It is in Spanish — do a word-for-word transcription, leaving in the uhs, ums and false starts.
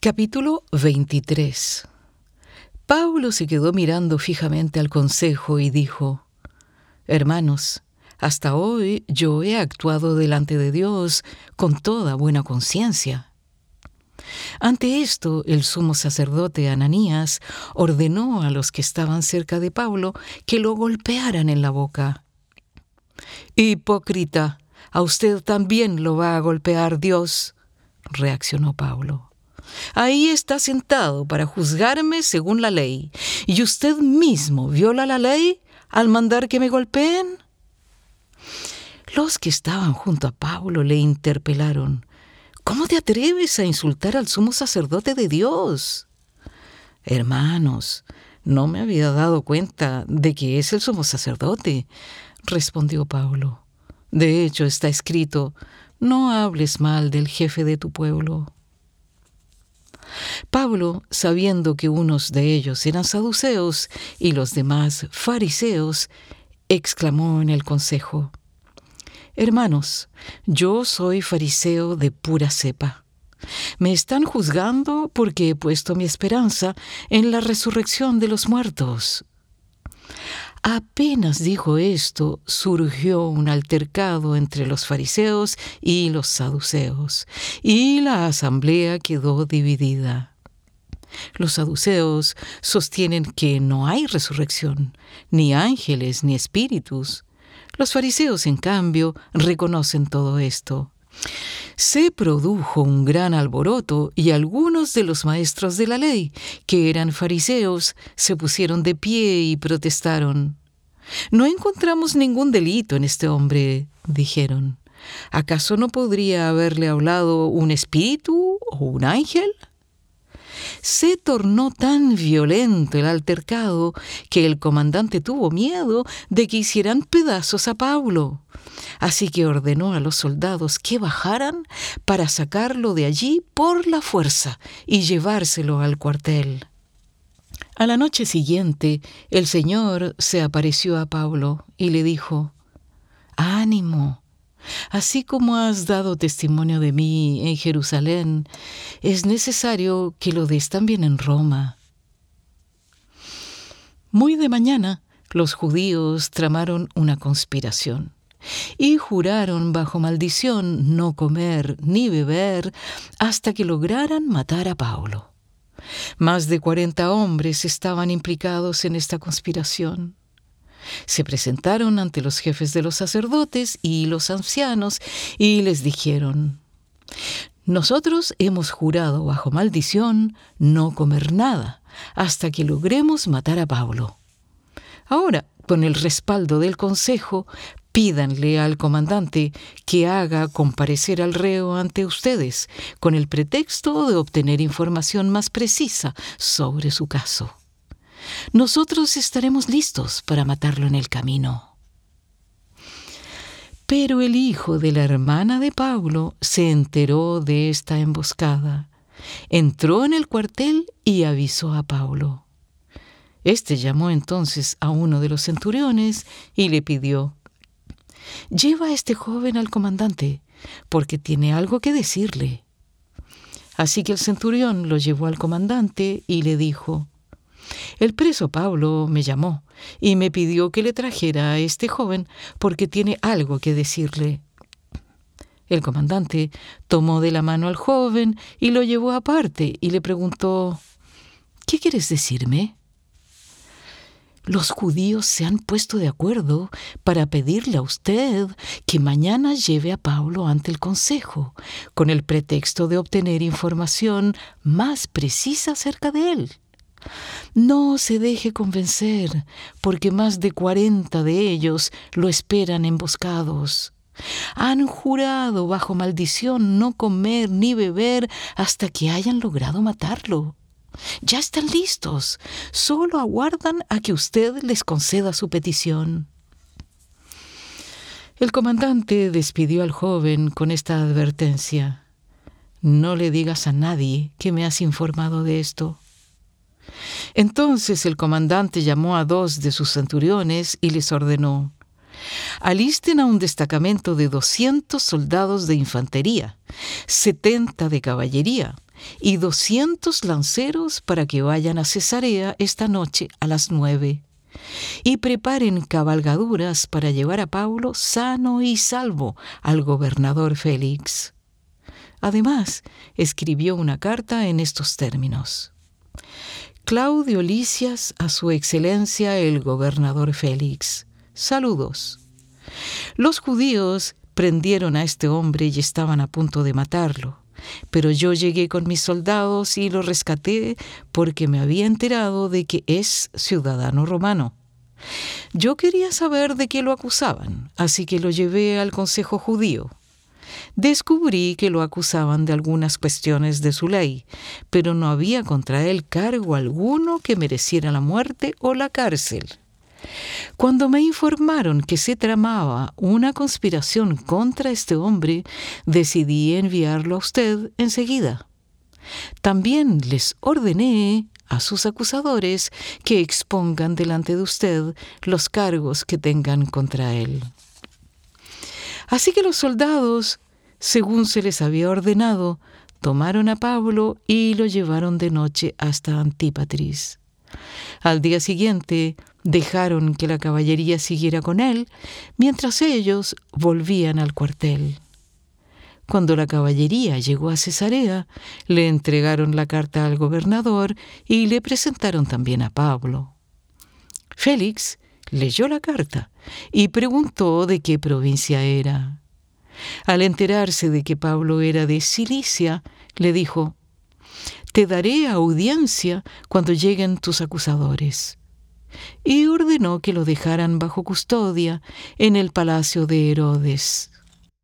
Capítulo veintitrés. Pablo se quedó mirando fijamente al consejo y dijo: Hermanos, hasta hoy yo he actuado delante de Dios con toda buena conciencia. Ante esto, el sumo sacerdote Ananías ordenó a los que estaban cerca de Pablo que lo golpearan en la boca. «Hipócrita, a usted también lo va a golpear Dios», reaccionó Pablo. «Ahí está sentado para juzgarme según la ley, y usted mismo viola la ley al mandar que me golpeen». Los que estaban junto a Pablo le interpelaron: «¿Cómo te atreves a insultar al sumo sacerdote de Dios?» «Hermanos, no me había dado cuenta de que es el sumo sacerdote», respondió Pablo. «De hecho, está escrito: no hables mal del jefe de tu pueblo». Pablo, sabiendo que unos de ellos eran saduceos y los demás fariseos, exclamó en el consejo: «Hermanos, yo soy fariseo de pura cepa. Me están juzgando porque he puesto mi esperanza en la resurrección de los muertos». Apenas dijo esto, surgió un altercado entre los fariseos y los saduceos, y la asamblea quedó dividida. Los saduceos sostienen que no hay resurrección, ni ángeles ni espíritus. Los fariseos, en cambio, reconocen todo esto. Se produjo un gran alboroto y algunos de los maestros de la ley, que eran fariseos, se pusieron de pie y protestaron. «No encontramos ningún delito en este hombre», dijeron. «¿Acaso no podría haberle hablado un espíritu o un ángel?» Se tornó tan violento el altercado que el comandante tuvo miedo de que hicieran pedazos a Pablo. Así que ordenó a los soldados que bajaran para sacarlo de allí por la fuerza y llevárselo al cuartel. A la noche siguiente, el Señor se apareció a Pablo y le dijo: «Ánimo, así como has dado testimonio de mí en Jerusalén, es necesario que lo des también en Roma». Muy de mañana, los judíos tramaron una conspiración y juraron bajo maldición no comer ni beber hasta que lograran matar a Pablo. Más de cuarenta hombres estaban implicados en esta conspiración. Se presentaron ante los jefes de los sacerdotes y los ancianos y les dijeron: «Nosotros hemos jurado bajo maldición no comer nada hasta que logremos matar a Pablo. Ahora, con el respaldo del consejo, pídanle al comandante que haga comparecer al reo ante ustedes con el pretexto de obtener información más precisa sobre su caso. Nosotros estaremos listos para matarlo en el camino». Pero el hijo de la hermana de Pablo se enteró de esta emboscada. Entró en el cuartel y avisó a Pablo. Este llamó entonces a uno de los centuriones y le pidió: «Lleva a este joven al comandante, porque tiene algo que decirle». Así que el centurión lo llevó al comandante y le dijo: «El preso Pablo me llamó y me pidió que le trajera a este joven porque tiene algo que decirle». El comandante tomó de la mano al joven y lo llevó aparte y le preguntó: «¿Qué quieres decirme?» «Los judíos se han puesto de acuerdo para pedirle a usted que mañana lleve a Pablo ante el consejo, con el pretexto de obtener información más precisa acerca de él. No se deje convencer, porque más de cuarenta de ellos lo esperan emboscados. Han jurado bajo maldición no comer ni beber hasta que hayan logrado matarlo. Ya están listos, solo aguardan a que usted les conceda su petición». El comandante despidió al joven con esta advertencia: «No le digas a nadie que me has informado de esto». Entonces el comandante llamó a dos de sus centuriones y les ordenó: Alisten a un destacamento de doscientos soldados de infantería, setenta de caballería y doscientos lanceros para que vayan a Cesarea esta noche a las nueve. Y preparen cabalgaduras para llevar a Pablo sano y salvo al gobernador Félix. Además, escribió una carta en estos términos: Claudio Lisias a su excelencia el gobernador Félix. Saludos. Los judíos prendieron a este hombre y estaban a punto de matarlo, pero yo llegué con mis soldados y lo rescaté porque me había enterado de que es ciudadano romano. Yo quería saber de qué lo acusaban, así que lo llevé al consejo judío. Descubrí que lo acusaban de algunas cuestiones de su ley, pero no había contra él cargo alguno que mereciera la muerte o la cárcel. Cuando me informaron que se tramaba una conspiración contra este hombre, decidí enviarlo a usted enseguida. También les ordené a sus acusadores que expongan delante de usted los cargos que tengan contra él. Así que los soldados, según se les había ordenado, tomaron a Pablo y lo llevaron de noche hasta Antípatris. Al día siguiente dejaron que la caballería siguiera con él, mientras ellos volvían al cuartel. Cuando la caballería llegó a Cesarea, le entregaron la carta al gobernador y le presentaron también a Pablo. Félix leyó la carta y preguntó de qué provincia era. Al enterarse de que Pablo era de Cilicia, le dijo: «Te daré audiencia cuando lleguen tus acusadores». Y ordenó que lo dejaran bajo custodia en el palacio de Herodes.